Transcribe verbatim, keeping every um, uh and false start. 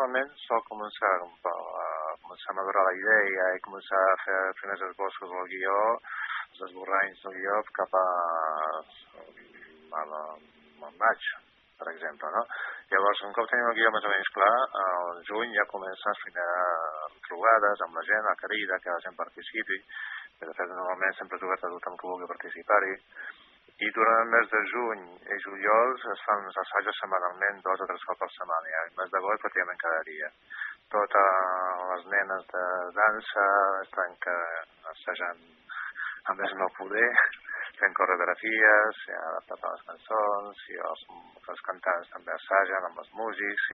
normalment sol començar a començar a madurar la idea i començar a fer els primers esbossos del guió, els esborranys del guió cap a, a, la, a maig, per exemple, no? Llavors, un cop tenim el guió més o menys clar, al juny ja comencen les primeres trobades amb la gent, la crida, que la gent participi, que de fet normalment sempre he trobat a tothom que vulgui participar-hi, i durant el mes de juny i juliol es fan uns assajos setmanalment, dos o tres cops per setmana, i el mes d'agost pràcticament cada dia. Totes les nenes de dansa estan que assajant a més no poder, fent coreografies, ja adaptat a les cançons, i els, els cantants també assagen amb els músics,